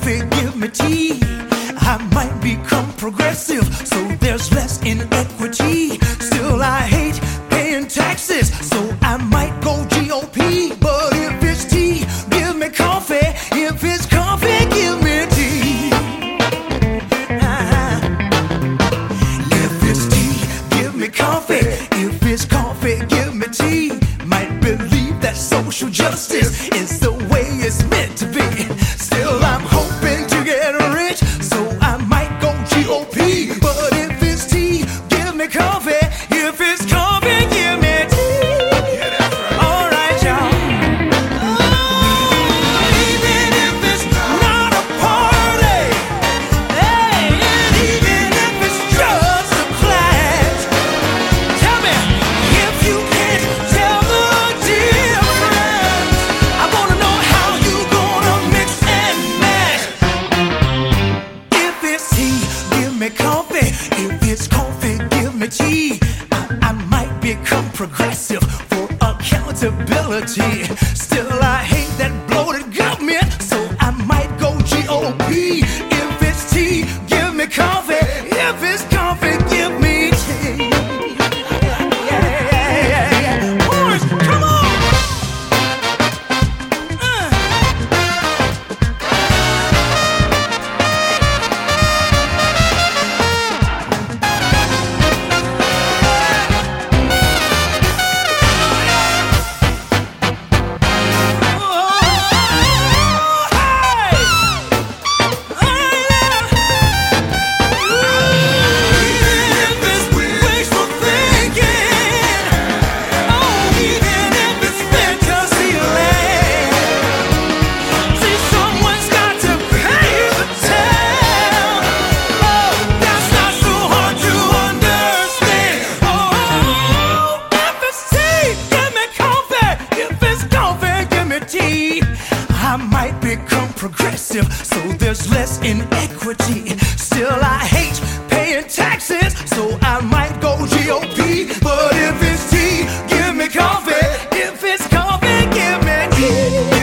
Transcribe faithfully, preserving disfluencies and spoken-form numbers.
coffee, give me tea. I might become progressive, so there's less inequity. Still, I hate paying taxes, so I might go G O P. But if it's tea, give me coffee. If it's coffee, give me tea. Uh-huh. If it's tea, give me coffee. If it's coffee, give me tea. Might believe that social justice is the way it's meant to be. Still, I'm hoping to get rich, so I might go G O P. But if it's tea, give me coffee. If it's coffee, give me tea. All right, y'all. Oh, even if it's not a party, hey, and even if it's just a class, tell me if you can't tell the difference. I wanna know how you gonna mix and match. If it's tea, give me coffee. If it's coffee, give me tea. I, I might become progressive for accountability. Still, I hate that bloated government, so I might go G O P. If it's tea, give me coffee. If it's coffee, give me tea. Yeah, yeah, yeah, yeah. Boys, come on! Uh. I might become progressive, so there's less inequity. Still, I hate paying taxes, so I might go G O P. But if it's tea, give me coffee. If it's coffee, give me tea.